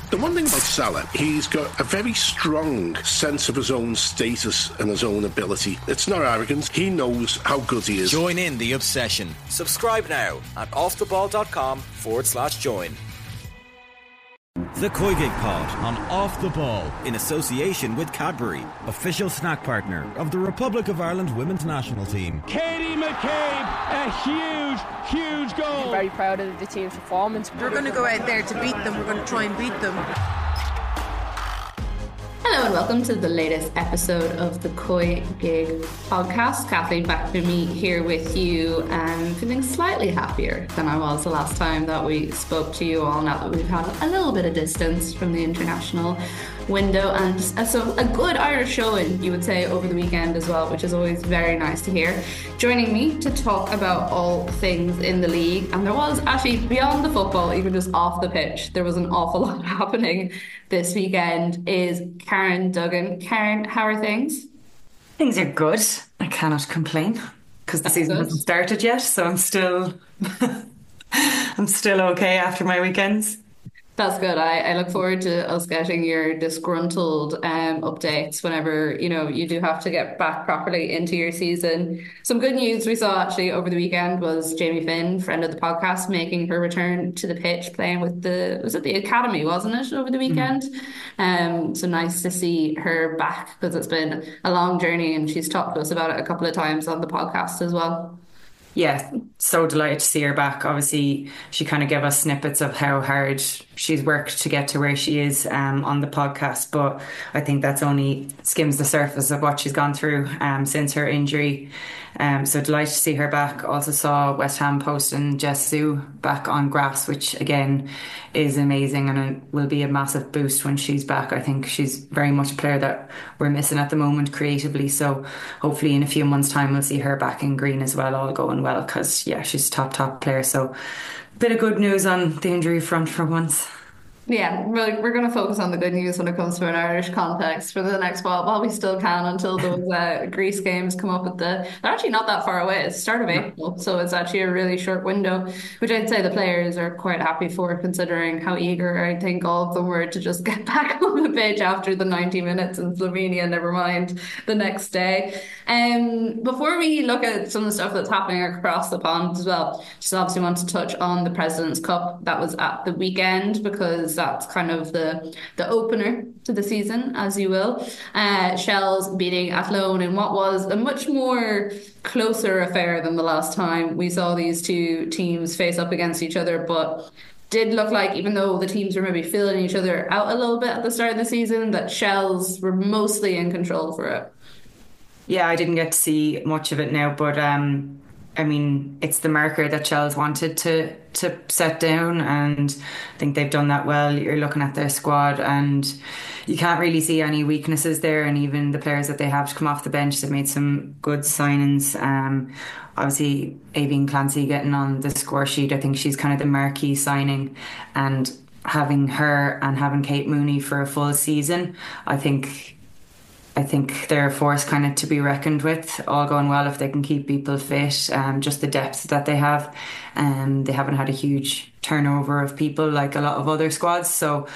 The one thing about Salah, he's got a very strong sense of his own status and his own ability. It's not arrogance. He knows how good he is. Join in the obsession. Subscribe now at offtheball.com/join. The Koigig Pod on Off the Ball in association with Cadbury, official snack partner of the Republic of Ireland women's national team. Katie McCabe, a huge goal. I'm very proud of the team's performance. We're going to go out there to beat them. We're going to try and beat them. Hello and welcome to the latest episode of the Koigig podcast. Kathleen back with me here with you, and feeling slightly happier than I was the last time that we spoke to you all, now that we've had a little bit of distance from the international window, and so a good Irish showing, you would say, over the weekend as well, which is always very nice to hear. Joining me to talk about all things in the league, and there was actually, beyond the football, even just off the pitch, there was an awful lot happening this weekend, is Karen Duggan. Karen, how are things? Things are good. I cannot complain because the season hasn't started yet, so I'm still okay after my weekends. That's good. I look forward to us getting your disgruntled updates whenever, you do have to get back properly into your season. Some good news we saw actually over the weekend was Jamie Finn, friend of the podcast, making her return to the pitch, playing with was it the Academy, wasn't it, over the weekend? So nice to see her back, because it's been a long journey and she's talked to us about it a couple of times on the podcast as well. Yeah, so delighted to see her back. Obviously, she kind of gave us snippets of how hard she's worked to get to where she is on the podcast, but I think that's only skims the surface of what she's gone through since her injury. So delighted to see her back. Also saw West Ham posting Jess Sue back on grass, which again is amazing, and it will be a massive boost when she's back. I think she's very much a player that we're missing at the moment creatively, so hopefully in a few months' time we'll see her back in green as well, all going well, because yeah, she's a top player. So a bit of good news on the injury front for once. Yeah, we're going to focus on the good news when it comes to an Irish context for the next while we still can, until those Greece games come up they're actually not that far away. It's the start of April, so it's actually a really short window, which I'd say the players are quite happy for, considering how eager I think all of them were to just get back on the pitch after the 90 minutes in Slovenia, never mind the next day. Before we look at some of the stuff that's happening across the pond as well, just obviously want to touch on the President's Cup that was at the weekend, because that's kind of the opener to the season, as you will. Shells beating Athlone in what was a much more closer affair than the last time we saw these two teams face up against each other, but did look like, even though the teams were maybe filling each other out a little bit at the start of the season, that Shells were mostly in control for it. Yeah, I didn't get to see much of it now, but I mean, it's the marker that Shells wanted to set down, and I think they've done that well. You're looking at their squad and you can't really see any weaknesses there, and even the players that they have to come off the bench, they've made some good signings. Obviously, Aoibhinn Clancy getting on the score sheet, I think she's kind of the marquee signing, and having her and having Kate Mooney for a full season, I think they're a force kind of to be reckoned with, all going well if they can keep people fit. Just the depth that they have. They haven't had a huge turnover of people like a lot of other squads. So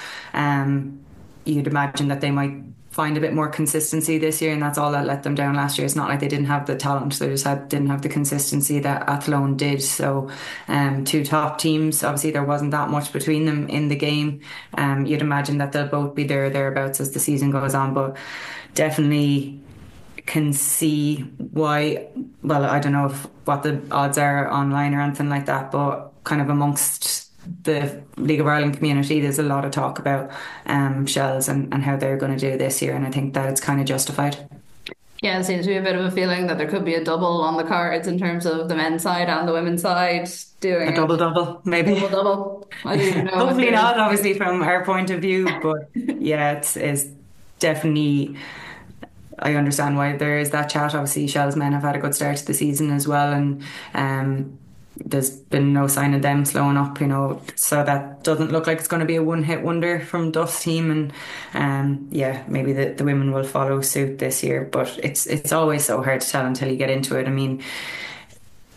you'd imagine that they might find a bit more consistency this year, and that's all that let them down last year. It's not like they didn't have the talent, they just didn't have the consistency that Athlone did. So two top teams, obviously there wasn't that much between them in the game. You'd imagine that they'll both be there or thereabouts as the season goes on, but definitely can see why. Well, I don't know what the odds are online or anything like that, but kind of amongst the League of Ireland community, there's a lot of talk about Shells and how they're going to do this year, and I think that it's kind of justified. Yeah, it seems to be a bit of a feeling that there could be a double on the cards in terms of the men's side and the women's side doing a double, maybe. Double. I don't even know. Hopefully not, obviously, from our point of view, but yeah, it's definitely. I understand why there is that chat. Obviously, Shells men have had a good start to the season as well, and there's been no sign of them slowing up, so that doesn't look like it's going to be a one-hit wonder from Duff's team, and yeah, maybe the women will follow suit this year, but it's always so hard to tell until you get into it. I mean,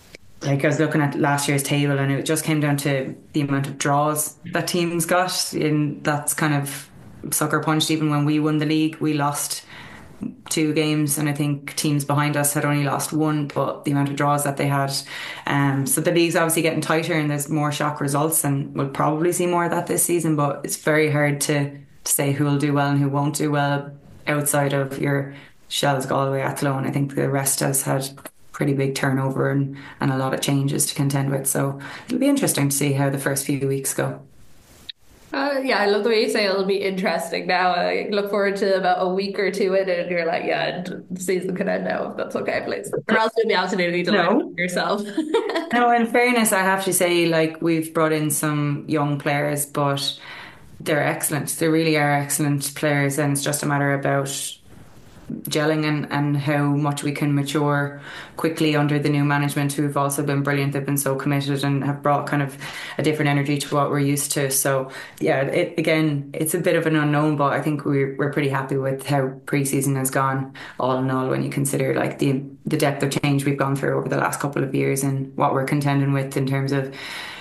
like I was looking at last year's table, and it just came down to the amount of draws that teams got. And that's kind of sucker punched. Even when we won the league, we lost 2 games, and I think teams behind us had only lost 1, but the amount of draws that they had. So the league's obviously getting tighter, and there's more shock results, and we'll probably see more of that this season. But it's very hard to say who will do well and who won't do well outside of your Shells, Galway, Athlone. I think the rest has had pretty big turnover and a lot of changes to contend with. So it'll be interesting to see how the first few weeks go. Yeah, I love the way you say it'll be interesting now. I look forward to about a week or two in it, and you're like, yeah, the season could end now if that's okay, please. Or else you'll be absolutely delighted with yourself. No, in fairness, I have to say, like, we've brought in some young players, but they're excellent. They really are excellent players, and it's just a matter about gelling and how much we can mature quickly under the new management, who've also been brilliant. They've been so committed and have brought kind of a different energy to what we're used to. So yeah, it's a bit of an unknown, but I think we're pretty happy with how pre-season has gone, all in all, when you consider like the depth of change we've gone through over the last couple of years and what we're contending with in terms of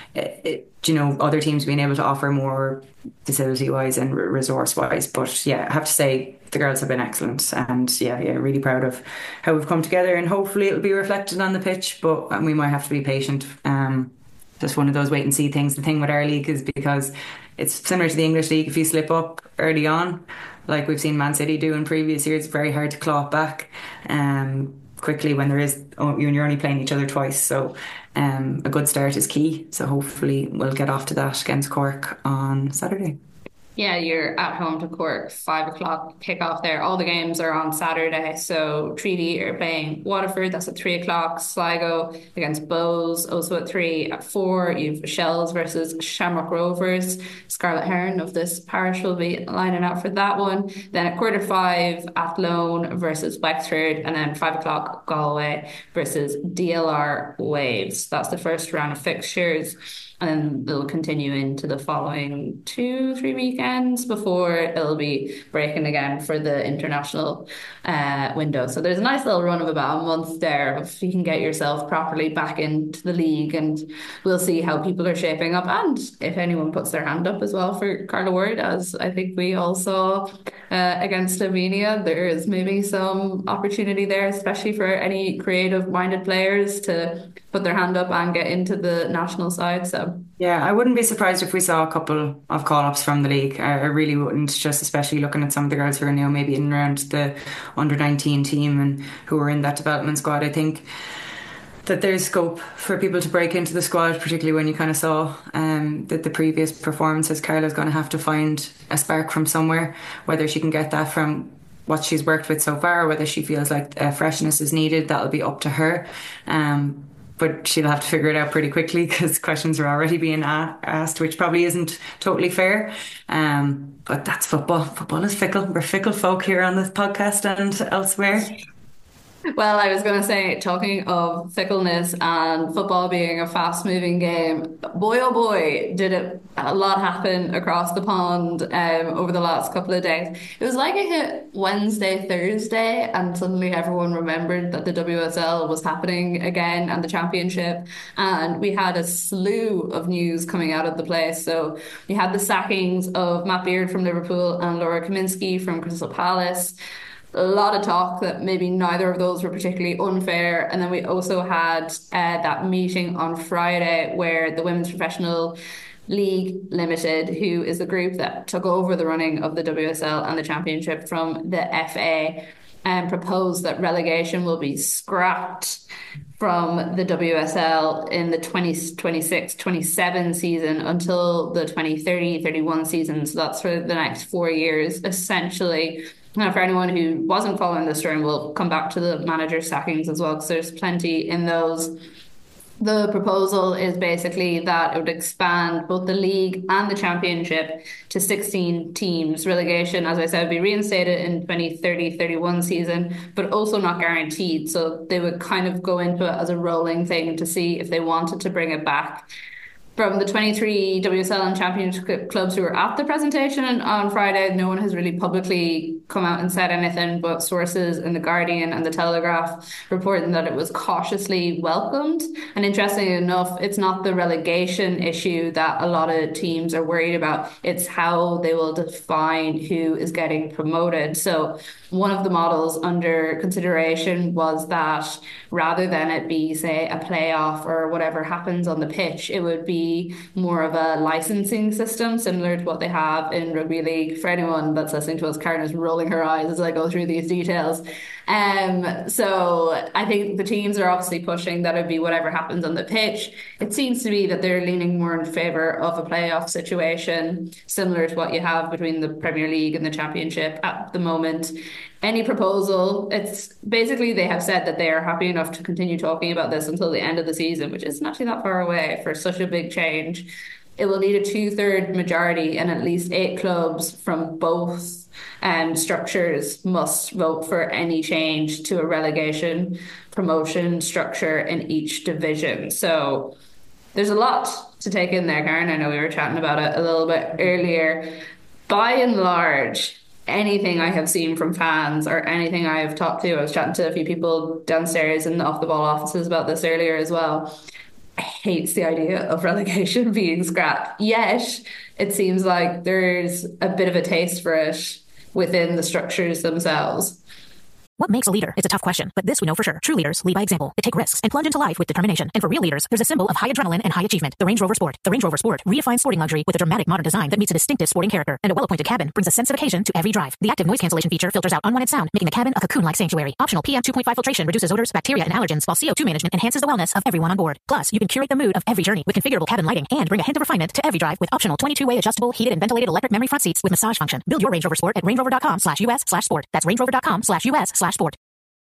other teams being able to offer more facility wise and resource wise. But yeah, I have to say the girls have been excellent, and yeah, really proud of how we've come together, and hopefully it'll be reflected on the pitch, but we might have to be patient. Just one of those wait and see things. The thing with our league is because it's similar to the English league. If you slip up early on, like we've seen Man City do in previous years, it's very hard to claw it back quickly when you're only playing each other twice. So a good start is key. So hopefully we'll get off to that against Cork on Saturday. Yeah, you're at home to Cork, 5 o'clock kickoff there. All the games are on Saturday. So Treaty are playing Waterford, that's at 3 o'clock. Sligo against Bows, also at 3. At 4, you've Shells versus Shamrock Rovers. Scarlett Heron of this parish will be lining out for that one. Then at 4:45, Athlone versus Wexford. And then 5 o'clock, Galway versus DLR Waves. That's the first round of fixtures. And then they'll continue into the following 2-3 weekends before it'll be breaking again for the international window. So there's a nice little run of about a month there if you can get yourself properly back into the league, and we'll see how people are shaping up, and if anyone puts their hand up as well for Carla Ward, as I think we all saw against Slovenia. There is maybe some opportunity there, especially for any creative-minded players to put their hand up and get into the national side. So yeah, I wouldn't be surprised if we saw a couple of call-ups from the league. I really wouldn't, just especially looking at some of the girls who are now maybe in and around the under-19 team and who are in that development squad. I think that there's scope for people to break into the squad, particularly when you kind of saw that the previous performances. Carla's going to have to find a spark from somewhere, whether she can get that from what she's worked with so far, or whether she feels like freshness is needed. That'll be up to her. But she'll have to figure it out pretty quickly because questions are already being asked, which probably isn't totally fair. But that's football. Football is fickle. We're fickle folk here on this podcast and elsewhere. Well, I was going to say, talking of fickleness and football being a fast-moving game, boy, oh boy, did a lot happen across the pond over the last couple of days. It was like it hit Wednesday, Thursday, and suddenly everyone remembered that the WSL was happening again and the championship, and we had a slew of news coming out of the place. So we had the sackings of Matt Beard from Liverpool and Laura Kaminsky from Crystal Palace. A lot of talk that maybe neither of those were particularly unfair. And then we also had that meeting on Friday where the Women's Professional League Limited, who is the group that took over the running of the WSL and the championship from the FA, proposed that relegation will be scrapped from the WSL in the 2026-27 season until the 2030-31 season. So that's for the next 4 years, essentially. Now, for anyone who wasn't following this story, we'll come back to the manager sackings as well, because there's plenty in those. The proposal is basically that it would expand both the league and the championship to 16 teams. Relegation, as I said, would be reinstated in 2030-31 season, but also not guaranteed. So they would kind of go into it as a rolling thing to see if they wanted to bring it back. from the 23 WSL and Championship clubs who were at the presentation on Friday, no one has really publicly come out and said anything, but sources in The Guardian and The Telegraph reporting that it was cautiously welcomed. And interestingly enough, it's not the relegation issue that a lot of teams are worried about. It's how they will define who is getting promoted. So one of the models under consideration was that rather than it be, say, a playoff or whatever happens on the pitch, it would be more of a licensing system similar to what they have in rugby league. For anyone that's listening to us, Karen is rolling her eyes as I go through these details. So I think the teams are obviously pushing that it'd be whatever happens on the pitch. It seems to be that they're leaning more in favour of a playoff situation, similar to what you have between the Premier League and the Championship at the moment. Any proposal, it's basically they have said that they are happy enough to continue talking about this until the end of the season, which isn't actually that far away for such a big change. It will need a 2/3 majority, and at least 8 clubs from both structures must vote for any change to a relegation promotion structure in each division. So there's a lot to take in there, Karen. I know we were chatting about it a little bit earlier. By and large, anything I have seen from fans or anything I have talked to, I was chatting to a few people downstairs in the Off the Ball offices about this earlier as well, hates the idea of relegation being scrapped. Yet it seems like there's a bit of a taste for it within the structures themselves. What makes a leader? It's a tough question, but this we know for sure. True leaders lead by example. They take risks and plunge into life with determination. And for real leaders, there's a symbol of high adrenaline and high achievement. The Range Rover Sport. The Range Rover Sport redefines sporting luxury with a dramatic modern design that meets a distinctive sporting character. And a well-appointed cabin brings a sense of occasion to every drive. The active noise cancellation feature filters out unwanted sound, making the cabin a cocoon-like sanctuary. Optional PM 2.5 filtration reduces odors, bacteria, and allergens, while CO2 management enhances the wellness of everyone on board. Plus, you can curate the mood of every journey with configurable cabin lighting and bring a hint of refinement to every drive with optional 22-way adjustable, heated and ventilated electric memory front seats with massage function. Build your Range Rover Sport at rangerover.com/US/sport. That's rangerover.com/US/sport.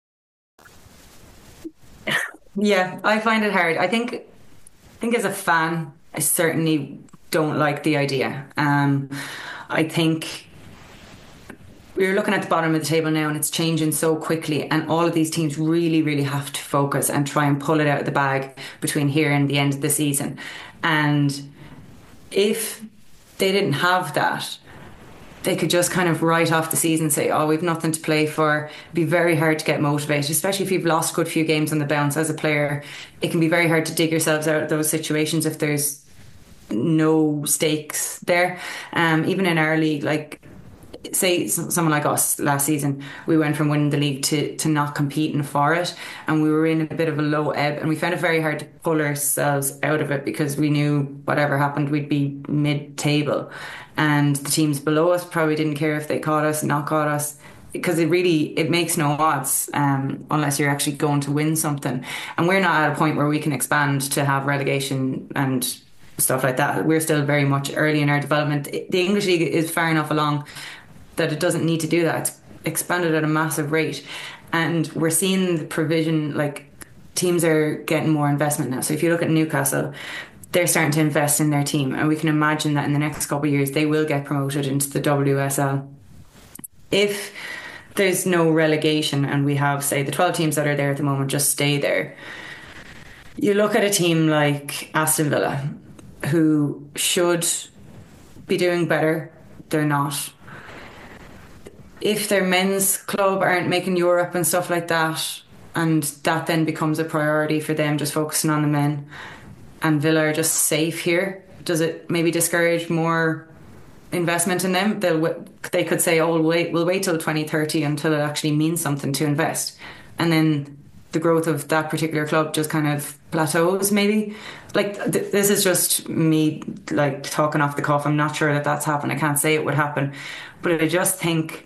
Yeah, I find it hard. I think as a fan, I certainly don't like the idea. I think we're looking at the bottom of the table now and it's changing so quickly, and all of these teams really, really have to focus and try and pull it out of the bag between here and the end of the season. And if they didn't have that, they could just kind of write off the season and say, oh, we've nothing to play for. It'd be very hard to get motivated, especially if you've lost a good few games on the bounce as a player. It can be very hard to dig yourselves out of those situations if there's no stakes there. Even in our league, like say someone like us last season, we went from winning the league to not competing for it, and we were in a bit of a low ebb, and we found it very hard to pull ourselves out of it because we knew whatever happened we'd be mid-table, and the teams below us probably didn't care if they caught us, not caught us, because it makes no odds unless you're actually going to win something. And we're not at a point where we can expand to have relegation and stuff like that. We're still very much early in our development. The English League is far enough along that it doesn't need to do that. It's expanded at a massive rate, and we're seeing the provision, like teams are getting more investment now. So if you look at Newcastle, they're starting to invest in their team, and we can imagine that in the next couple of years they will get promoted into the WSL. If there's no relegation and we have, say, the 12 teams that are there at the moment just stay there, you look at a team like Aston Villa, who should be doing better. They're not. If their men's club aren't making Europe and stuff like that, and that then becomes a priority for them, just focusing on the men, and Villa are just safe here, does it maybe discourage more investment in them? They could say, oh, we'll wait till 2030 until it actually means something to invest, and then the growth of that particular club just kind of plateaus maybe. Like this is just me like talking off the cuff. I'm not sure that that's happened. I can't say it would happen, but I just think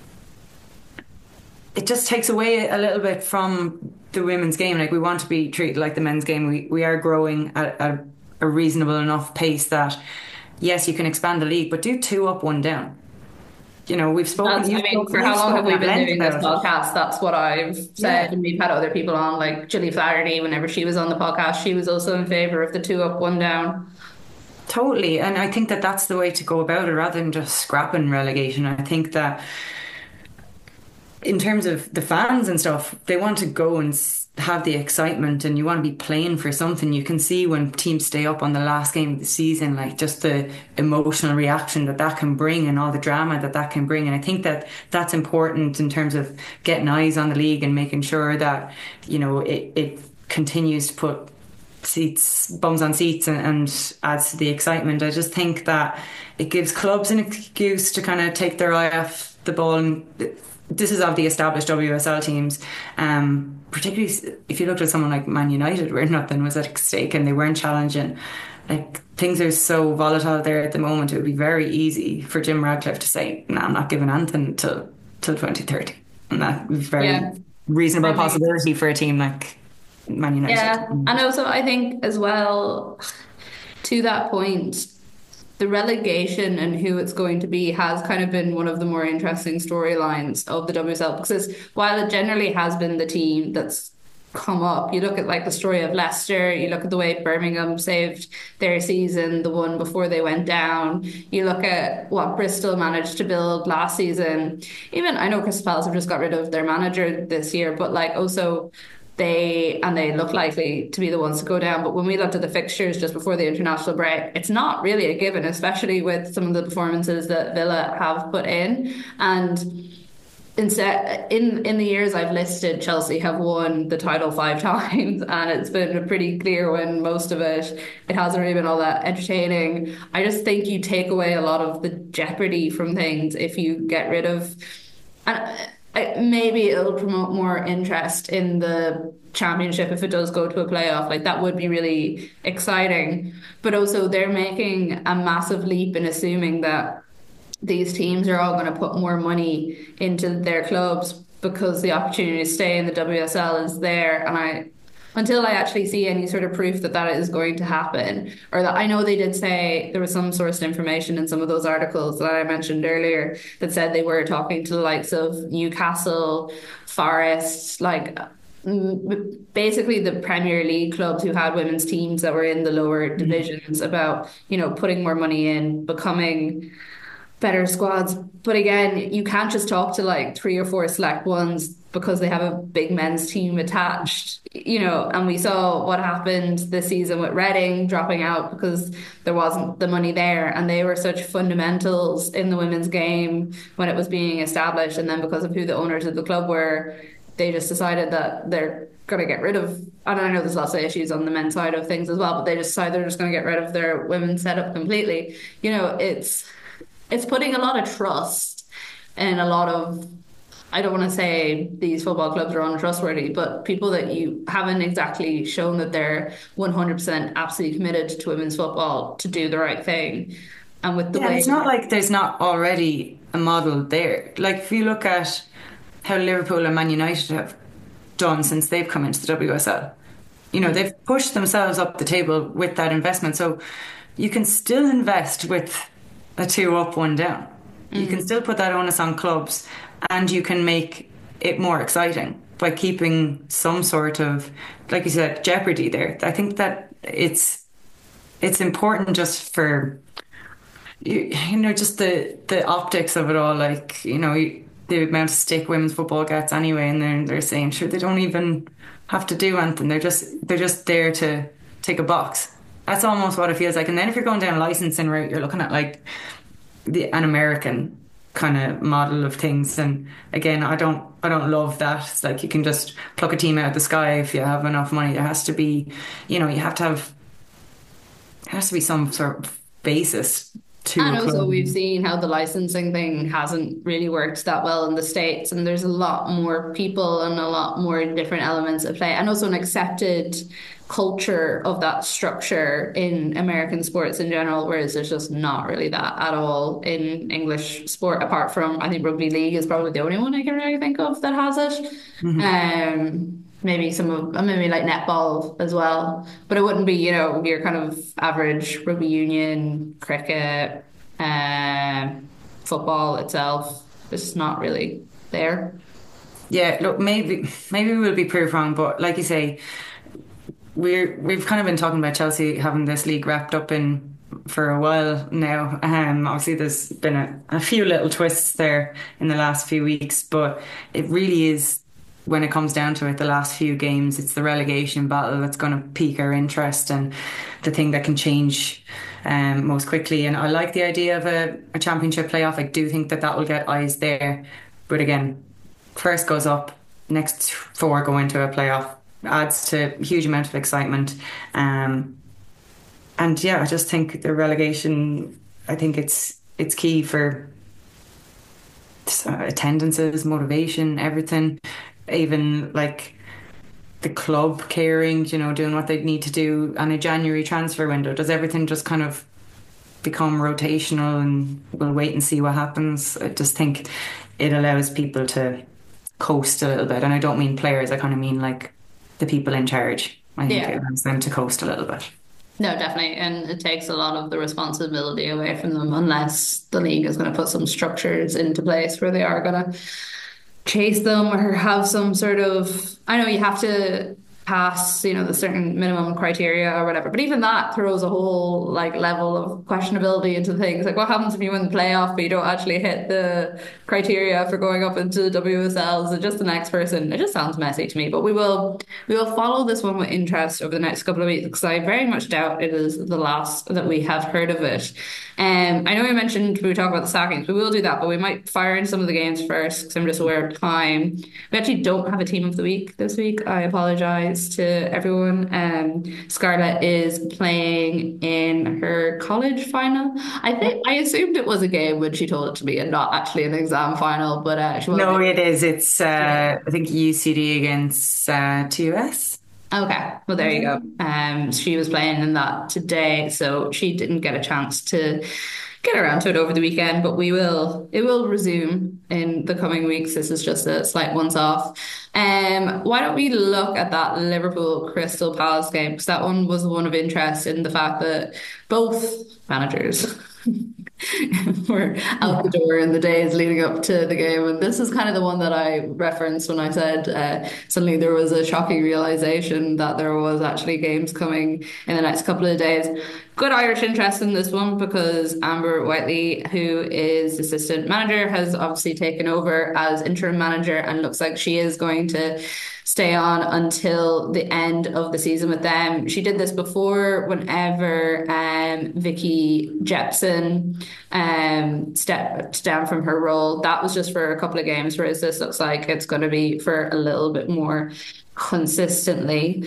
it just takes away a little bit from the women's game. Like we want to be treated like the men's game. We are growing at a reasonable enough pace that yes, you can expand the league, but do 2 up, 1 down. You know, we've spoken. For how long have we been doing this podcast? That's what I've said, and we've had other people on, like Gilly Flaherty. Whenever she was on the podcast, she was also in favour of the 2 up, 1 down. Totally, and I think that that's the way to go about it, rather than just scrapping relegation. I think that in terms of the fans and stuff, they want to go and have the excitement and you want to be playing for something. You can see when teams stay up on the last game of the season, like just the emotional reaction that can bring and all the drama that can bring. And I think that that's important in terms of getting eyes on the league and making sure that, you know, it continues to put bums on seats and adds to the excitement. I just think that it gives clubs an excuse to kind of take their eye off the ball. And this is of the established WSL teams, particularly if you looked at someone like Man United, where nothing was at stake and they weren't challenging. Like, things are so volatile there at the moment. It would be very easy for Jim Radcliffe to say, "No, I'm not giving anything till 2030," and that is very reasonable possibility for a team like Man United. Yeah, and also I think as well, to that point, the relegation and who it's going to be has kind of been one of the more interesting storylines of the WSL, because while it generally has been the team that's come up, you look at like the story of Leicester, you look at the way Birmingham saved their season, the one before they went down, you look at what Bristol managed to build last season. Even, I know Crystal Palace have just got rid of their manager this year, but like also they look likely to be the ones to go down. But when we looked at the fixtures just before the international break, it's not really a given, especially with some of the performances that Villa have put in. And instead, in the years I've listed, Chelsea have won the title 5 times, and it's been a pretty clear win. Most of it hasn't really been all that entertaining. I just think you take away a lot of the jeopardy from things if you get rid of... maybe it'll promote more interest in the championship if it does go to a playoff. Like, that would be really exciting. But also they're making a massive leap in assuming that these teams are all going to put more money into their clubs because the opportunity to stay in the WSL is there. And until I actually see any sort of proof that is going to happen, or that I know they did say there was some sourced information in some of those articles that I mentioned earlier that said they were talking to the likes of Newcastle, Forest, like basically the Premier League clubs who had women's teams that were in the lower divisions about, you know, putting more money in, becoming better squads. But again, you can't just talk to like 3 or 4 select ones because they have a big men's team attached, you know. And we saw what happened this season with Reading dropping out because there wasn't the money there, and they were such fundamentals in the women's game when it was being established. And then because of who the owners of the club were, they just decided that they're going to get rid of, and I know there's lots of issues on the men's side of things as well, but they just decided they're just going to get rid of their women's setup completely. You know, it's putting a lot of trust in a lot of, I don't want to say these football clubs are untrustworthy, but people that you haven't exactly shown that they're 100% absolutely committed to women's football to do the right thing. And with the way... it's not like there's not already a model there. Like, if you look at how Liverpool and Man United have done since they've come into the WSL, you know, they've pushed themselves up the table with that investment. So you can still invest with a 2 up, 1 down. You can still put that onus on clubs, and you can make it more exciting by keeping some sort of, like you said, jeopardy there. I think that it's important just for, you know, just the optics of it all. Like, you know, the amount of stick women's football gets anyway, and they're saying, sure, they don't even have to do anything. They're just there to tick a box. That's almost what it feels like. And then if you're going down a licensing route, you're looking at like an American kind of model of things. And again, I don't love that. It's like you can just pluck a team out of the sky if you have enough money. There has to be, you know, there has to be some sort of basis to. And also we've seen how the licensing thing hasn't really worked that well in the States, and there's a lot more people and a lot more different elements at play, and also an accepted culture of that structure in American sports in general, whereas there's just not really that at all in English sport, apart from, I think, rugby league is probably the only one I can really think of that has it. Maybe maybe like netball as well, but it wouldn't be, you know, your kind of average rugby union, cricket, football itself. It's just not really there. Yeah, look, maybe we'll be proved wrong, but like you say, we've kind of been talking about Chelsea having this league wrapped up in for a while now. Obviously there's been a few little twists there in the last few weeks, but it really is when it comes down to it, the last few games, it's the relegation battle that's going to pique our interest and the thing that can change most quickly. And I like the idea of a championship playoff. I do think that will get eyes there. But again, first goes up, next 4 go into a playoff. Adds to a huge amount of excitement. And yeah, I just think the relegation, I think it's key for attendances, motivation, everything. Even like the club caring, doing what they need to do on a January transfer window. Does everything just kind of become rotational and we'll wait and see what happens? I just think it allows people to coast a little bit. And I don't mean players, I kind of mean like the people in charge. I think it allows them to coast a little bit. No, definitely. And it takes a lot of the responsibility away from them unless the league is going to put some structures into place where they are going to chase them or have some sort of, I know you have to pass, the certain minimum criteria or whatever, but even that throws a whole like level of questionability into things. Like what happens if you win the playoff but you don't actually hit the criteria for going up into the WSL? Is it just the next person? It just sounds messy to me, but we will follow this one with interest over the next couple of weeks because I very much doubt it is the last that we have heard of it. I know we mentioned we talk about the sackings. We will do that, but we might fire in some of the games first because I'm just aware of time. We actually don't have a team of the week this week. I apologize to everyone. Scarlett is playing in her college final. I assumed it was a game when she told it to me and not actually an exam final, but she no, it is. It's I think UCD against TUS. Okay, well there you go. She was playing in that today, so she didn't get a chance to get around to it over the weekend, but it will resume in the coming weeks. This is just a slight once off. Why don't we look at that Liverpool Crystal Palace game, because that one was one of interest in the fact that both managers were out the door in the days leading up to the game, and this is kind of the one that I referenced when I said suddenly there was a shocking realization that there was actually games coming in the next couple of days. Good Irish interest in this one because Amber Whiteley, who is assistant manager, has obviously taken over as interim manager and looks like she is going to stay on until the end of the season with them. She did this before whenever Vicky Jepson stepped down from her role. That was just for a couple of games, whereas this looks like it's going to be for a little bit more consistently.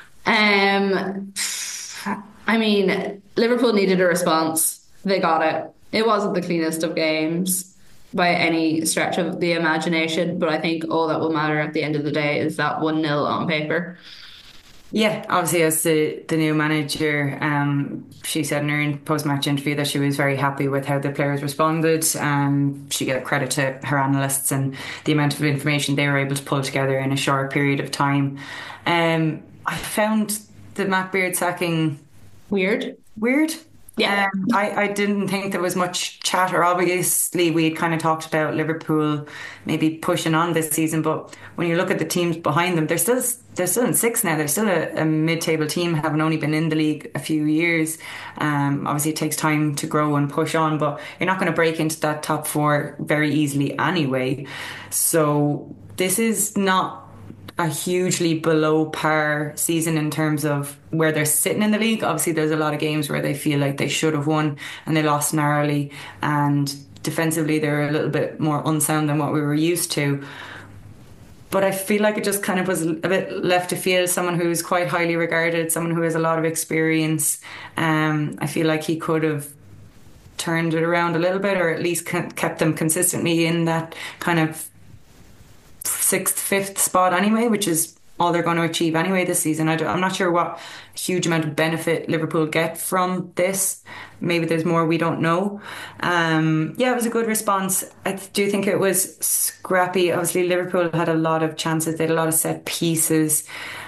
I mean, Liverpool needed a response. They got it. It wasn't the cleanest of games by any stretch of the imagination, but I think all that will matter at the end of the day is that 1-0 on paper. Yeah, obviously as the new manager, she said in her post-match interview that she was very happy with how the players responded. She gave credit to her analysts and the amount of information they were able to pull together in a short period of time. I found the Matt Beard sacking weird. Yeah. I didn't think there was much chatter. Obviously, we had kind of talked about Liverpool maybe pushing on this season, but when you look at the teams behind them, they're still in sixth now. They're still a mid-table team, having only been in the league a few years. Obviously, it takes time to grow and push on, but you're not going to break into that top 4 very easily anyway. So this is not a hugely below par season in terms of where they're sitting in the league. Obviously there's a lot of games where they feel like they should have won and they lost narrowly, and defensively they're a little bit more unsound than what we were used to. But I feel like it just kind of was a bit left to field. Someone who's quite highly regarded, someone who has a lot of experience. I feel like he could have turned it around a little bit, or at least kept them consistently in that kind of 6th, 5th spot anyway, which is all they're going to achieve anyway this season. I'm not sure what huge amount of benefit Liverpool get from this. Maybe there's more we don't know. It was a good response. I do think it was scrappy. Obviously Liverpool had a lot of chances, they had a lot of set pieces,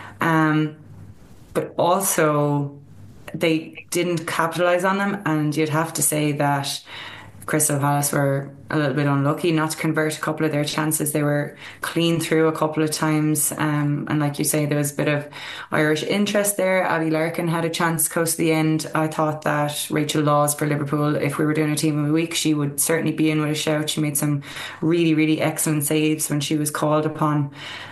but also they didn't capitalise on them, and you'd have to say that Crystal Palace were a little bit unlucky not to convert a couple of their chances. They were clean through a couple of times. And like you say, there was a bit of Irish interest there. Abby Larkin had a chance close to the end. I thought that Rachel Laws for Liverpool, if we were doing a team of the week, she would certainly be in with a shout. She made some really, really excellent saves when she was called upon.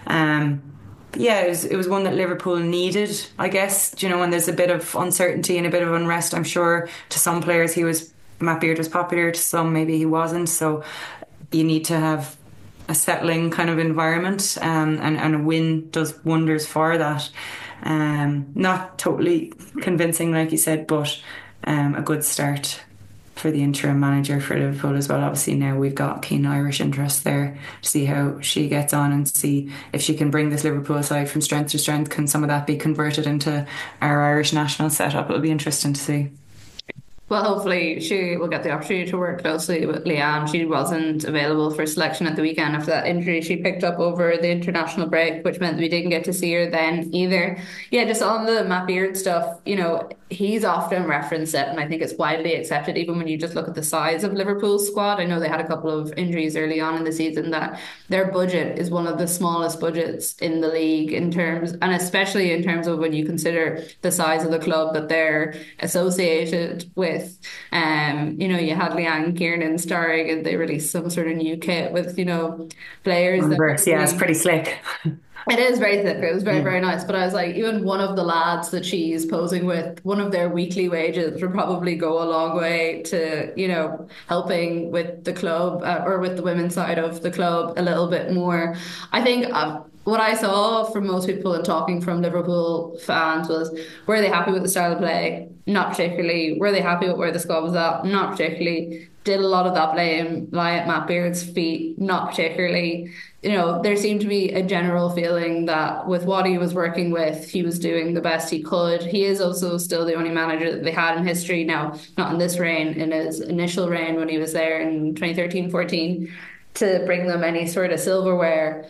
It was one that Liverpool needed, I guess. You know, when there's a bit of uncertainty and a bit of unrest, I'm sure to some players Matt Beard was popular, to some maybe he wasn't. So you need to have a settling kind of environment, and a win does wonders for that. Not totally convincing, like you said, but a good start for the interim manager for Liverpool as well. Obviously now we've got keen Irish interest there to see how she gets on and see if she can bring this Liverpool side from strength to strength. Can some of that be converted into our Irish national setup? It'll be interesting to see. Well, hopefully she will get the opportunity to work closely with Leanne. She wasn't available for selection at the weekend after that injury she picked up over the international break, which meant we didn't get to see her then either. Yeah, just on the Matt Beard stuff, you know, he's often referenced it, and I think it's widely accepted, even when you just look at the size of Liverpool's squad. I know they had a couple of injuries early on in the season, that their budget is one of the smallest budgets in the league in terms, and especially in terms of when you consider the size of the club that they're associated with. You know, you had Leanne Kiernan starring, and they released some sort of new kit with, you know, players. It's pretty slick. It is very thick. It was very, very nice. But I was like, even one of the lads that she's posing with, one of their weekly wages would probably go a long way to, you know, helping with the club, or with the women's side of the club a little bit more. I think what I saw from most people and talking from Liverpool fans was, were they happy with the style of play? Not particularly. Were they happy with where the squad was at? Not particularly. Did a lot of that blame lie at Matt Beard's feet? Not particularly. You know, there seemed to be a general feeling that with what he was working with, he was doing the best he could. He is also still the only manager that they had in history now, not in this reign, in his initial reign when he was there in 2013-14, to bring them any sort of silverware.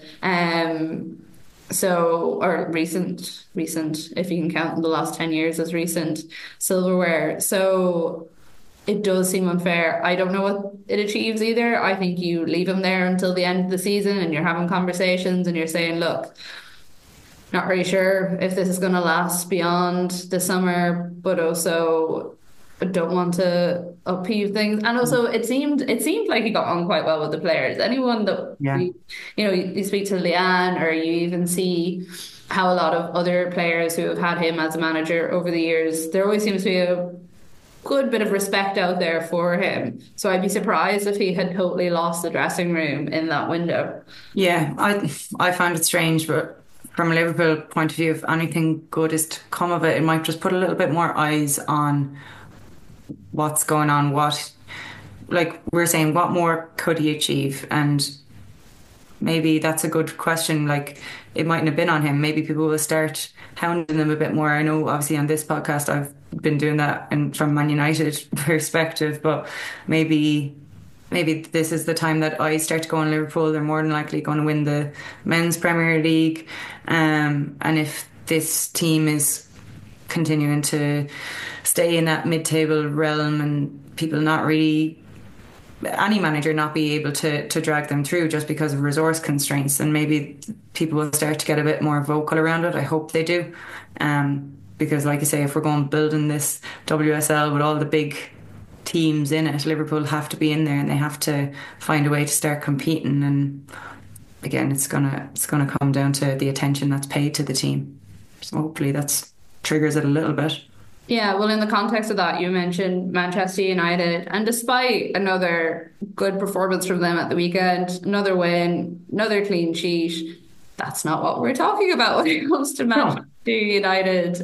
Or recent, if you can count the last 10 years as recent silverware. So it does seem unfair. I don't know what it achieves either. I think you leave him there until the end of the season and you're having conversations and you're saying, look, not really sure if this is going to last beyond the summer, but also don't want to upheave things. And also it seemed like he got on quite well with the players. Anyone that you speak to Leanne, or you even see how a lot of other players who have had him as a manager over the years, there always seems to be a good bit of respect out there for him. So I'd be surprised if he had totally lost the dressing room in that window. Yeah, I found it strange, but from a Liverpool point of view, if anything good is to come of it, it might just put a little bit more eyes on what's going on. What, like we're saying, what more could he achieve? And maybe that's a good question. Like, it mightn't have been on him. Maybe people will start hounding them a bit more. I know obviously on this podcast I've been doing that from Man United perspective, but maybe this is the time that I start to go on Liverpool. They're more than likely going to win the Men's Premier League, and if this team is continuing to stay in that mid-table realm and people not really, any manager not be able to drag them through just because of resource constraints, and maybe people will start to get a bit more vocal around it. I hope they do, because like I say, if we're going building this WSL with all the big teams in it, Liverpool have to be in there and they have to find a way to start competing. And again, it's gonna come down to the attention that's paid to the team. So hopefully that triggers it a little bit. Yeah, well, in the context of that, you mentioned Manchester United, and despite another good performance from them at the weekend, another win, another clean sheet, that's not what we're talking about when it comes to Manchester United.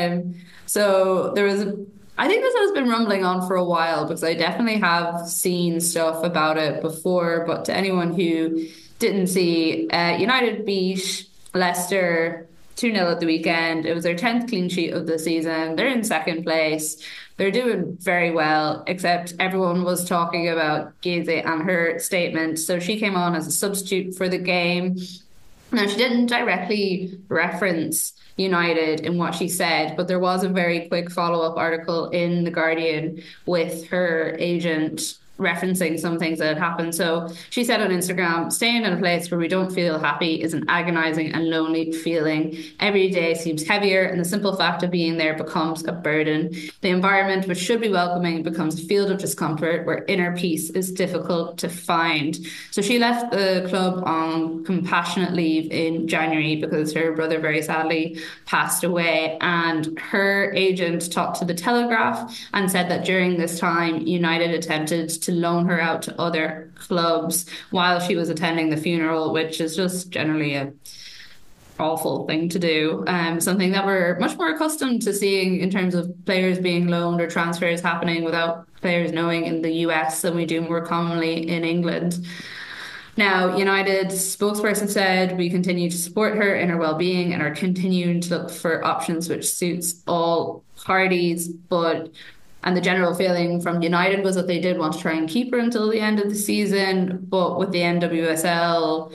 So there was I think this has been rumbling on for a while, because I definitely have seen stuff about it before, but to anyone who didn't see, United beat Leicester 2-0 at the weekend. It was their 10th clean sheet of the season. They're in second place. They're doing very well, except everyone was talking about Giese and her statement. So she came on as a substitute for the game. Now, she didn't directly reference United in what she said, but there was a very quick follow-up article in The Guardian with her agent referencing some things that had happened. So she said on Instagram, staying in a place where we don't feel happy is an agonizing and lonely feeling. Every day seems heavier, and the simple fact of being there becomes a burden. The environment, which should be welcoming, becomes a field of discomfort where inner peace is difficult to find. So she left the club on compassionate leave in January because her brother very sadly passed away, and her agent talked to the Telegraph and said that during this time United attempted to loan her out to other clubs while she was attending the funeral, which is just generally a awful thing to do. Something that we're much more accustomed to seeing in terms of players being loaned or transfers happening without players knowing in the US than we do more commonly in England. Now, United's spokesperson said, we continue to support her in her well-being and are continuing to look for options which suits all parties. And the general feeling from United was that they did want to try and keep her until the end of the season, but with the NWSL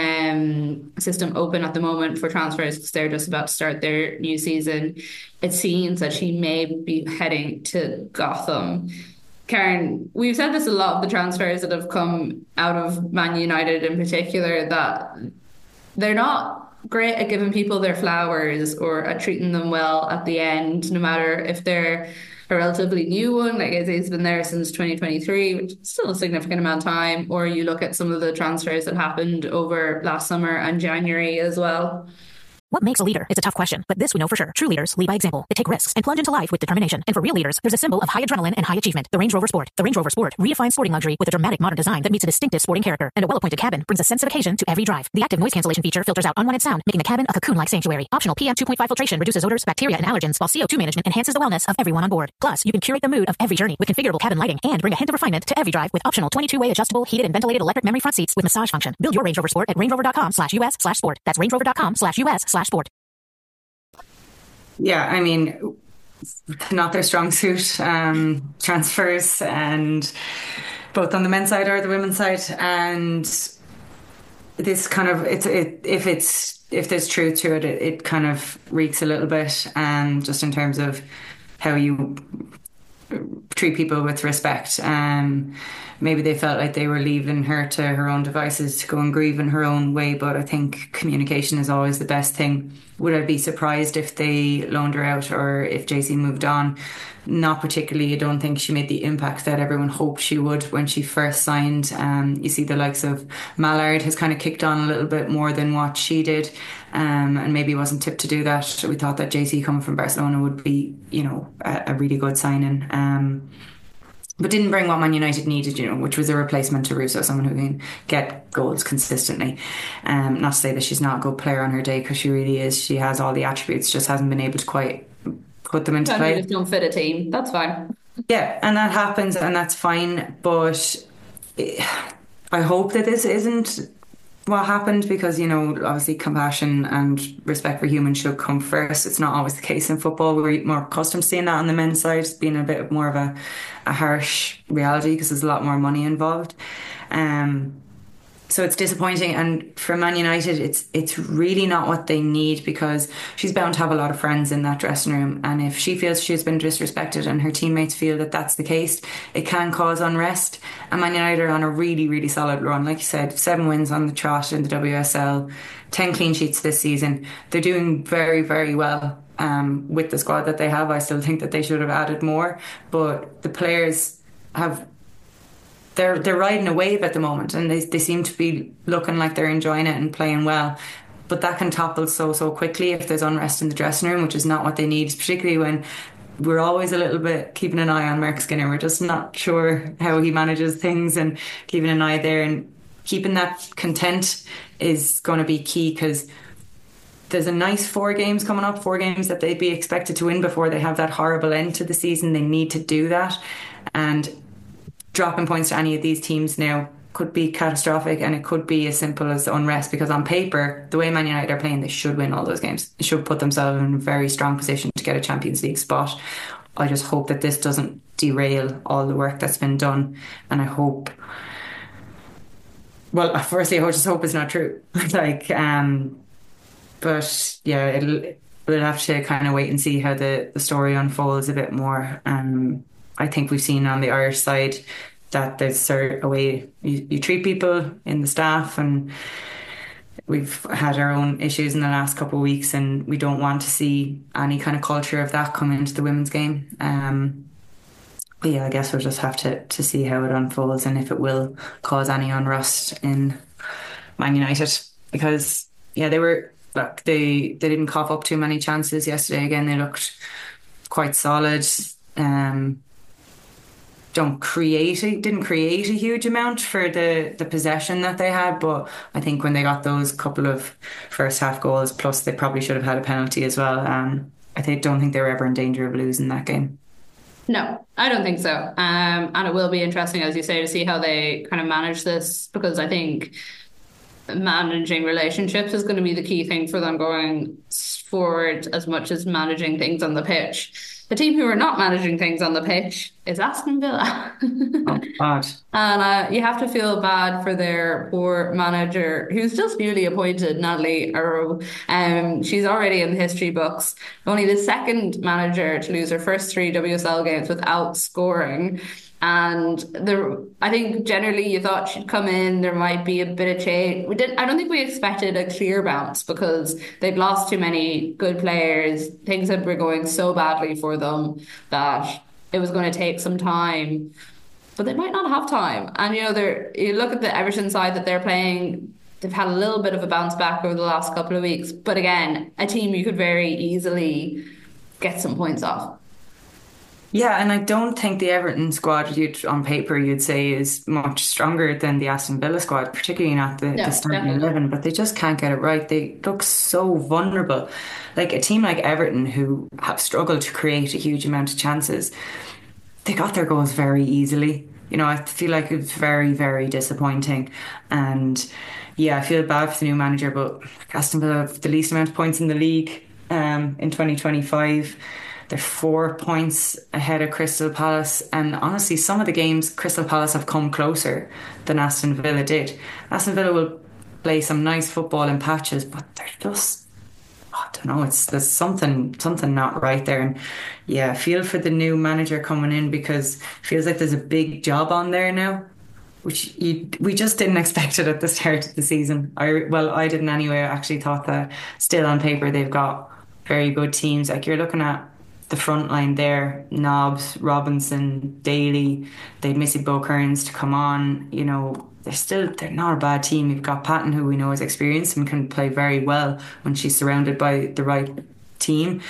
system open at the moment for transfers because they're just about to start their new season, it seems that she may be heading to Gotham. Karen, we've said this a lot of the transfers that have come out of Man United in particular, that they're not great at giving people their flowers or at treating them well at the end, no matter if they're a relatively new one, like Eze's been there since 2023, which is still a significant amount of time, or you look at some of the transfers that happened over last summer and January as well. What makes a leader? It's a tough question, but this we know for sure. True leaders lead by example. They take risks and plunge into life with determination. And for real leaders, there's a symbol of high adrenaline and high achievement. The Range Rover Sport. The Range Rover Sport redefines sporting luxury with a dramatic modern design that meets a distinctive sporting character. And a well-appointed cabin brings a sense of occasion to every drive. The active noise cancellation feature filters out unwanted sound, making the cabin a cocoon-like sanctuary. Optional PM 2.5 filtration reduces odors, bacteria, and allergens, while CO2 management enhances the wellness of everyone on board. Plus, you can curate the mood of every journey with configurable cabin lighting and bring a hint of refinement to every drive with optional 22-way adjustable, heated and ventilated electric memory front seats with massage function. Build your Range Rover Sport at rangerover.com/US/sport. That's rangerover.com/US/sport. Yeah, I mean, not their strong suit, transfers, and both on the men's side or the women's side. And this kind of, if there's truth to it, it kind of reeks a little bit, just in terms of how you treat people with respect. Maybe they felt like they were leaving her to her own devices to go and grieve in her own way, but I think communication is always the best thing. Would I be surprised if they loaned her out or if JC moved on? Not particularly. I don't think she made the impact that everyone hoped she would when she first signed. You see the likes of Mallard has kind of kicked on a little bit more than what she did, and maybe wasn't tipped to do that. We thought that JC coming from Barcelona would be, a really good signing. But didn't bring what Man United needed, which was a replacement to Russo, someone who can get goals consistently. Not to say that she's not a good player on her day, because she really is. She has all the attributes, just hasn't been able to quite put them into play. Just don't fit a team. That's fine. Yeah, and that happens, and that's fine. But I hope that this isn't what happened, because obviously compassion and respect for humans should come first. It's not always the case in football. We're more accustomed to seeing that on the men's side, being a bit more of a harsh reality because there's a lot more money involved. So it's disappointing, and for Man United it's really not what they need, because she's bound to have a lot of friends in that dressing room, and if she feels she's been disrespected and her teammates feel that that's the case, it can cause unrest. And Man United are on a really, really solid run. Like you said, 7 wins on the trot in the WSL, 10 clean sheets this season. They're doing very, very well with the squad that they have. I still think that they should have added more, but the players they're riding a wave at the moment, and they seem to be looking like they're enjoying it and playing well. But that can topple so quickly if there's unrest in the dressing room, which is not what they need, particularly when we're always a little bit keeping an eye on Mark Skinner. We're just not sure how he manages things, and keeping an eye there and keeping that content is going to be key, because there's a nice 4 games coming up, 4 games that they'd be expected to win before they have that horrible end to the season. They need to do that, and dropping points to any of these teams now could be catastrophic, and it could be as simple as unrest, because on paper, the way Man United are playing, they should win all those games. They should put themselves in a very strong position to get a Champions League spot. I just hope that this doesn't derail all the work that's been done, and I hope, well, firstly, I just hope it's not true. But yeah, we'll have to kind of wait and see how the story unfolds a bit more. I think we've seen on the Irish side that there's a way you treat people in the staff, and we've had our own issues in the last couple of weeks, and we don't want to see any kind of culture of that come into the women's game. But yeah, I guess we'll just have to see how it unfolds and if it will cause any unrest in Man United, because yeah, they didn't cough up too many chances yesterday. Again, they looked quite solid. Didn't create a huge amount for the possession that they had, but I think when they got those couple of first half goals, plus they probably should have had a penalty as well. Don't think they were ever in danger of losing that game. No, I don't think so. And it will be interesting, as you say, to see how they kind of manage this, because I think managing relationships is going to be the key thing for them going forward, as much as managing things on the pitch. The team who are not managing things on the pitch is Aston Villa. Oh, bad. And you have to feel bad for their poor manager, who's just newly appointed, Natalie Arrow. She's already in the history books. Only the second manager to lose her first 3 WSL games without scoring. And I think generally you thought she'd come in, there might be a bit of change. I don't think we expected a clear bounce, because they'd lost too many good players. Things had been going so badly for them that it was going to take some time. But they might not have time. And you look at the Everton side that they're playing, they've had a little bit of a bounce back over the last couple of weeks. But again, a team you could very easily get some points off. Yeah, and I don't think the Everton squad on paper you'd say is much stronger than the Aston Villa squad, particularly not the starting 11, but they just can't get it right. They look so vulnerable. Like a team like Everton, who have struggled to create a huge amount of chances, they got their goals very easily. I feel like it's very, very disappointing. And yeah, I feel bad for the new manager, but Aston Villa have the least amount of points in the league in 2025. They're 4 points ahead of Crystal Palace, and honestly, some of the games Crystal Palace have come closer than Aston Villa did. Aston Villa will play some nice football in patches, but they're just, I don't know, there's something not right there. And yeah, I feel for the new manager coming in, because it feels like there's a big job on there now, which we just didn't expect it at the start of the season. I didn't anyway. I actually thought that still on paper they've got very good teams. Like you're looking at the front line there, Nobbs, Robinson, Daly, they'd Missy Bo-Kearns to come on. They're not a bad team. You've got Patton, who we know is experienced and can play very well when she's surrounded by the right team.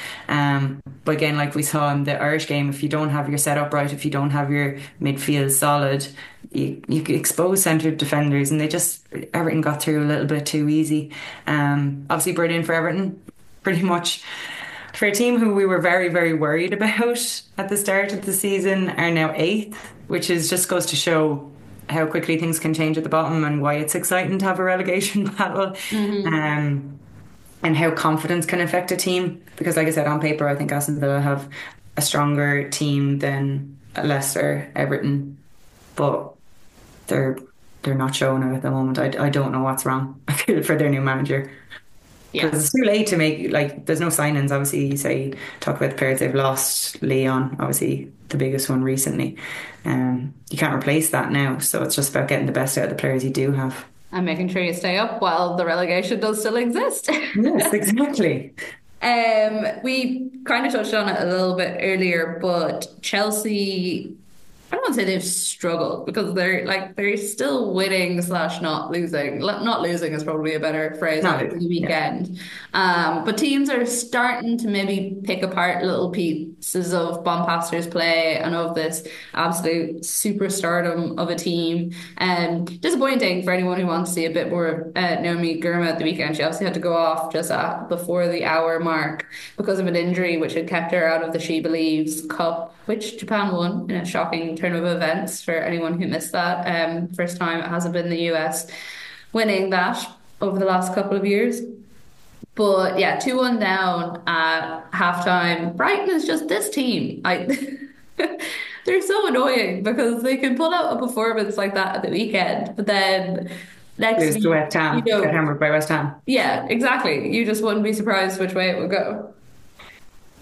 But again, like we saw in the Irish game, if you don't have your setup right, if you don't have your midfield solid, you expose centred defenders, and Everton got through a little bit too easy. Obviously brilliant for Everton, pretty much. For a team who we were very, very worried about at the start of the season, are now 8th, which just goes to show how quickly things can change at the bottom and why it's exciting to have a relegation battle. Mm-hmm. And how confidence can affect a team. Because like I said, on paper, I think Aston Villa have a stronger team than Leicester, Everton, but they're not showing it at the moment. I don't know what's wrong. I feel for their new manager. Because it's too late to make, there's no signings. Obviously, talk about the players they've lost. Leon, obviously the biggest one recently. You can't replace that now, so it's just about getting the best out of the players you do have. And making sure you stay up while the relegation does still exist. Yes, exactly. We kind of touched on it a little bit earlier, but Chelsea, I don't want to say they've struggled, because they're still winning / not losing. Not losing is probably a better phrase after the weekend. Yeah. But teams are starting to maybe pick apart little pieces of Bompastor's play and of this absolute superstardom of a team. Disappointing for anyone who wants to see a bit more of Naomi Girma at the weekend. She obviously had to go off just before the hour mark because of an injury which had kept her out of the She Believes Cup, which Japan won in a shocking turn of events for anyone who missed that. First time it hasn't been the US winning that over the last couple of years. But yeah, 2-1 down at halftime. Brighton is just this team. They're so annoying, because they can pull out a performance like that at the weekend, but then next lose to West Ham, get hammered by West Ham. Yeah, exactly. You just wouldn't be surprised which way it would go.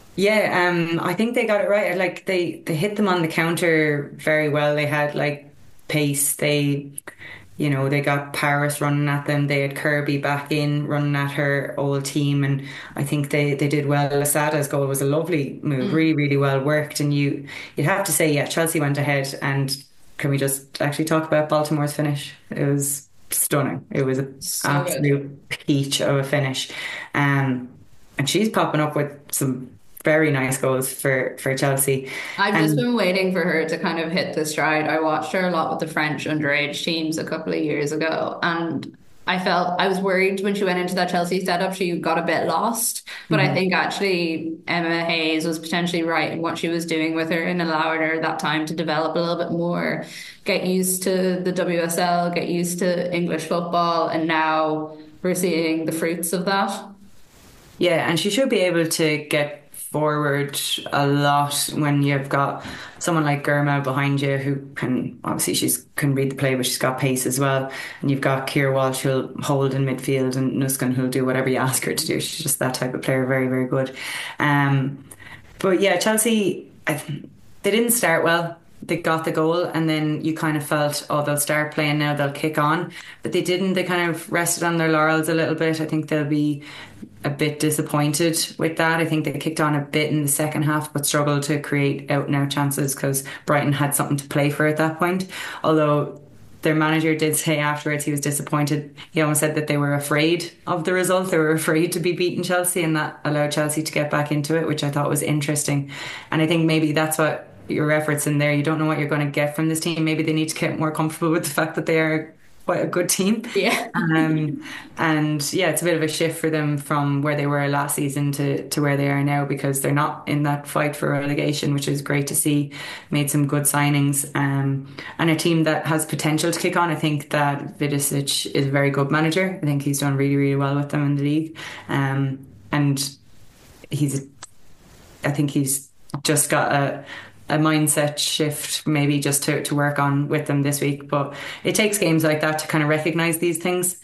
Yeah, I think they got it right. They hit them on the counter very well. They had pace. They got Paris running at them. They had Kirby back in running at her old team, and I think they did well. Lasada's goal was a lovely move, really, really well worked. And you'd have to say, yeah, Chelsea went ahead. And can we just actually talk about Baltimore's finish? It was stunning. It was an absolute peach of a finish. And she's popping up with some very nice goals for Chelsea. I've just been waiting for her to kind of hit the stride. I watched her a lot with the French underage teams a couple of years ago, and I was worried when she went into that Chelsea setup, she got a bit lost. But I think actually Emma Hayes was potentially right in what she was doing with her and allowing her that time to develop a little bit more, get used to the WSL, get used to English football, and now we're seeing the fruits of that. Yeah, and she should be able to get forward a lot when you've got someone like Girma behind you who can, obviously she can read the play, but she's got pace as well. And you've got Keir Walsh who'll hold in midfield, and Nuskin who'll do whatever you ask her to do. She's just that type of player, very, very good. But yeah, Chelsea, they didn't start well. They got the goal, and then you kind of felt, oh, they'll start playing now, they'll kick on. But they didn't. They kind of rested on their laurels a little bit. I think they'll be a bit disappointed with that. I think they kicked on a bit in the second half, but struggled to create out-and-out chances because Brighton had something to play for at that point. Although their manager did say afterwards he was disappointed. He almost said that they were afraid of the result. They were afraid to be beaten Chelsea, and that allowed Chelsea to get back into it, which I thought was interesting. And I think maybe that's what you're referencing there. You don't know what you're going to get from this team. Maybe they need to get more comfortable with the fact that they are quite a good team. Yeah. And yeah, it's a bit of a shift for them from where they were last season to where they are now, because they're not in that fight for relegation, which is great to see. Made some good signings, and a team that has potential to kick on. I think that Vidicic is a very good manager. I think he's done really, really well with them in the league. And I think he's just got a mindset shift maybe just to work on with them this week. But it takes games like that to kind of recognise these things.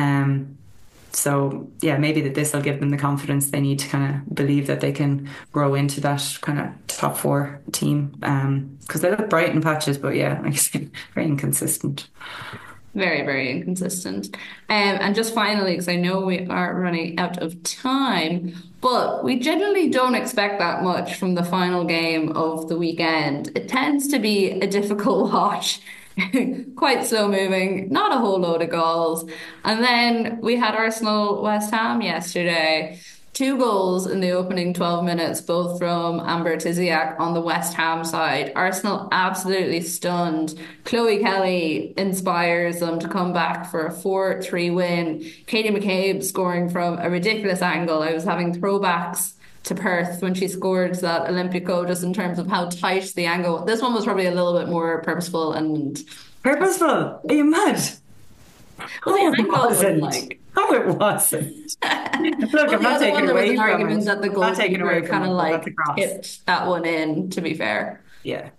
So yeah, maybe that this will give them the confidence they need to kind of believe that they can grow into that kind of top four team. Because they look bright in patches, but yeah, like I say, very inconsistent. Very, very inconsistent. And just finally, because I know we are running out of time, but we generally don't expect that much from the final game of the weekend. It tends to be a difficult watch, quite slow moving, not a whole load of goals. And then we had Arsenal West Ham yesterday. 2 goals in the opening 12 minutes, both from Amber Tiziak on the West Ham side. Arsenal absolutely stunned. Chloe Kelly inspires them to come back for a 4-3 win. Katie McCabe scoring from a ridiculous angle. I was having throwbacks to Perth when she scored that Olympico, just in terms of how tight the angle. This one was probably a little bit more purposeful and... Purposeful? Are you mad? Well, the angle was like... No, it wasn't. Look, I'm not taking away from argument that the goalkeeper kind of like tipped that one in, to be fair. Yeah.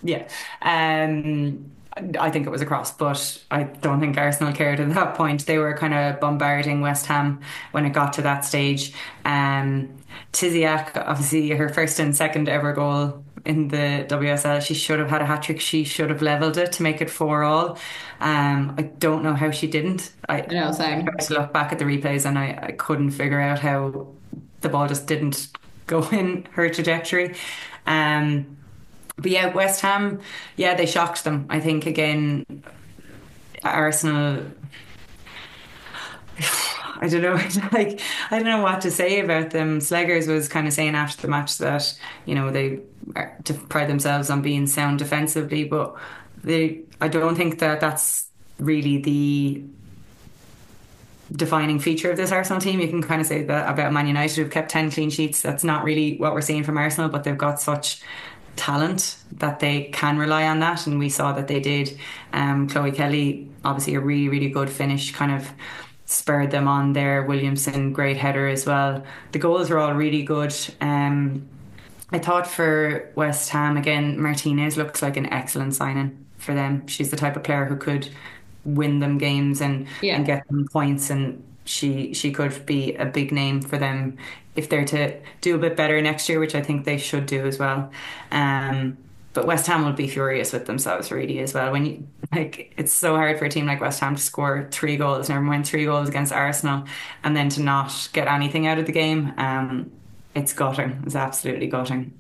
I think it was a cross, but I don't think Arsenal cared at that point. They were kind of bombarding West Ham when it got to that stage. Tiziak, obviously her first and second ever goal in the WSL. She should have had a hat-trick. She should have levelled it to make it 4-4. I don't know how she didn't. I tried to look back at the replays and I couldn't figure out how the ball just didn't go in her trajectory. But yeah, West Ham, yeah, they shocked them. I think, again, Arsenal... I don't know. I don't know what to say about them. Sleggers was kind of saying after the match that, they pride themselves on being sound defensively, but I don't think that that's really the defining feature of this Arsenal team. You can kind of say that about Man United, who've kept 10 clean sheets. That's not really what we're seeing from Arsenal, but they've got such talent that they can rely on that, and we saw that they did. Chloe Kelly, obviously a really, really good finish, kind of spurred them on there. Williamson, great header as well. The goals were all really good. I thought for West Ham, again, Martinez looks like an excellent signing for them. She's the type of player who could win them games and get them points, and she could be a big name for them if they're to do a bit better next year, which I think they should do as well. But West Ham will be furious with themselves really as well. When you it's so hard for a team like West Ham to score 3 goals, never mind 3 goals against Arsenal, and then to not get anything out of the game. It's gutting. It's absolutely gutting.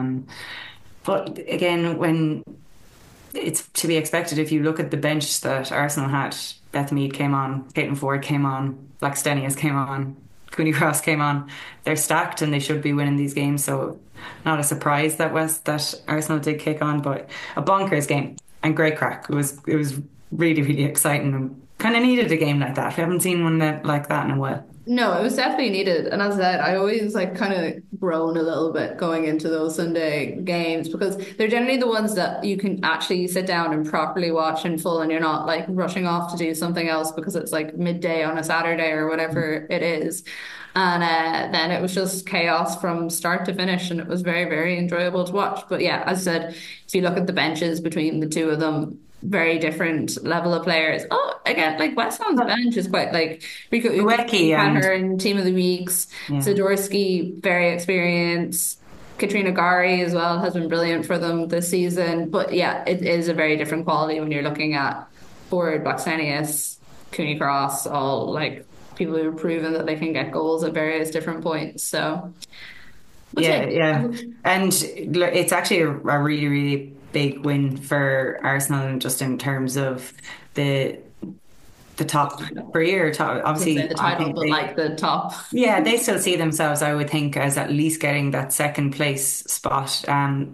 But again, when it's to be expected, if you look at the bench that Arsenal had, Beth Mead came on, Caitlin Ford came on, Blackstenius came on, Cooney Cross came on. They're stacked and they should be winning these games. So not a surprise that Arsenal did kick on, but a bonkers game and great crack. It was really, really exciting and kind of needed a game like that. We haven't seen one like that in a while. No, it was definitely needed. And as I said, I always kind of groan a little bit going into those Sunday games because they're generally the ones that you can actually sit down and properly watch in full and you're not rushing off to do something else because it's midday on a Saturday or whatever it is. And then it was just chaos from start to finish and it was very, very enjoyable to watch. But yeah, as I said, if you look at the benches between the two of them, very different level of players. Oh, again, West Ham's bench is quite Rico Uecki had her in Team of the Weeks. Yeah. Zadorsky, very experienced. Katrina Gari as well has been brilliant for them this season. But yeah, it is a very different quality when you're looking at Ford, Blackstenius, Cooney Cross, all people who have proven that they can get goals at various different points. So yeah. And it's actually a really, really big win for Arsenal just in terms of the top three or top, obviously the title, but the top. Yeah, they still see themselves, I would think, as at least getting that second place spot. At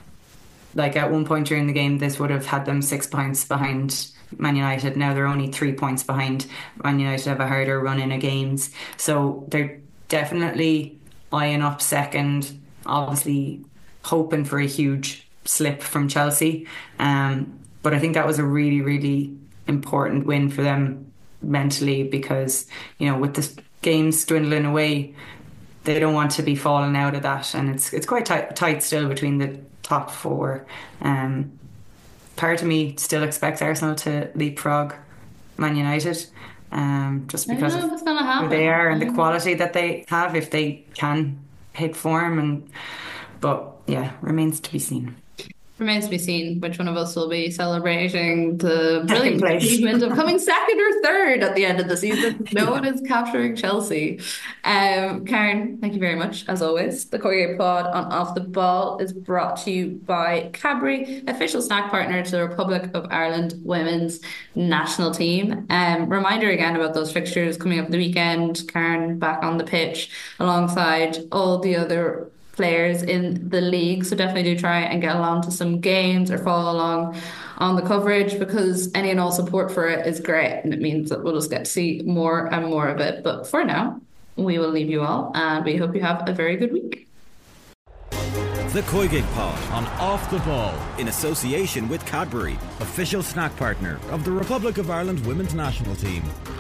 one point during the game, this would have had them 6 points behind Man United. Now they're only 3 points behind. Man United have a harder run in of games, so they're definitely eyeing up second, obviously hoping for a huge slip from Chelsea, but I think that was a really, really important win for them mentally because with the games dwindling away, they don't want to be falling out of that, and it's quite tight still between the top 4. Part of me still expects Arsenal to leapfrog Man United, just because of who they are and the quality that they have if they can hit form, but yeah, remains to be seen. Remains to be seen which one of us will be celebrating the brilliant achievement of coming second or third at the end of the season. No one is capturing Chelsea. Karen, thank you very much, as always. The Corriere Pod on Off the Ball is brought to you by Cadbury, official snack partner to the Republic of Ireland women's national team. Reminder again about those fixtures coming up the weekend. Karen back on the pitch alongside all the other players in the league, so definitely do try and get along to some games or follow along on the coverage because any and all support for it is great and it means that we'll just get to see more and more of it. But for now, we will leave you all and we hope you have a very good week. The Koigig Pod on Off the Ball in association with Cadbury, official snack partner of the Republic of Ireland women's national team.